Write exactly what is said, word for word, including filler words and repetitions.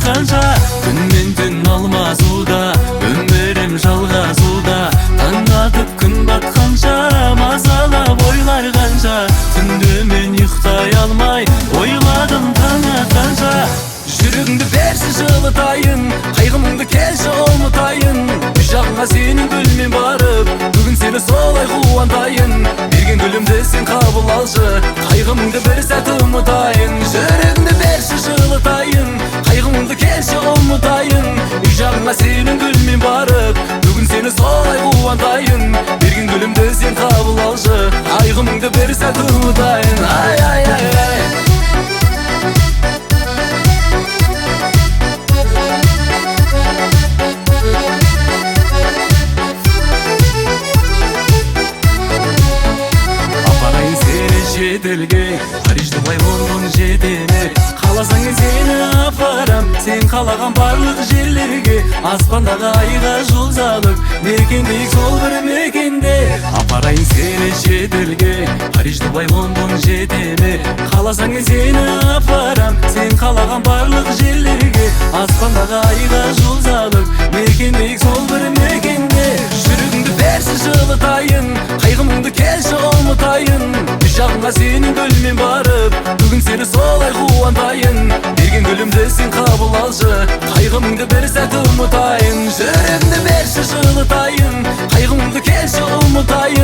kanca. Gün men tün almazуда, ömürüm жалгазуда. Таң атып күн батқанша, мазалап ойлар қанша. Түнде мен ұйықтай алмай, ойладым таң атқанша. Жүрегіңді берші жылытайын, қайғымыңды келші ұмытайын. Жағыңа сенің гүлмен барып, бүгін сені солай қуантайын. Берген гүлімді сен қабыл алшы, қайғымыңды бір сәт ұмытайын. Жүрегіңді берші жылытайын, қайғымыңды келші ұмытайын. Жағыңа сенің гүлмен барып, бүгін сені солай қуантайын. Берген гүлімді сен қабыл алшы, қайғымыңды бір сәт ұмытайын. Ай, ай, ай, ай. Шетелге, Парижді бай Лондон жетеме. Қаласаң сені апарам, сен қалаған барлық жерлерге. Аспандағы айға жол салып, мекендейік сол бір мекенде. Апарайын сені шетелге, Парижді бай Лондон жетеме. Қаласаң сені апарам, сен қалаған барлық жерлерге. Аспандағы айға жол салып, мекендейік сол бір мекенде. Жүрегіңді берші жылытайын, қайғымыңды келші ұмытайын. Жағыңа сенің гүлмен барып, бүгін сені солай қуантайын. Берген гүлімді сен қабыл алшы, қайғымыңды бір сәт ұмытайын. Жүрегімді берші жылытайын, қайғымыңды келші ұмытайын.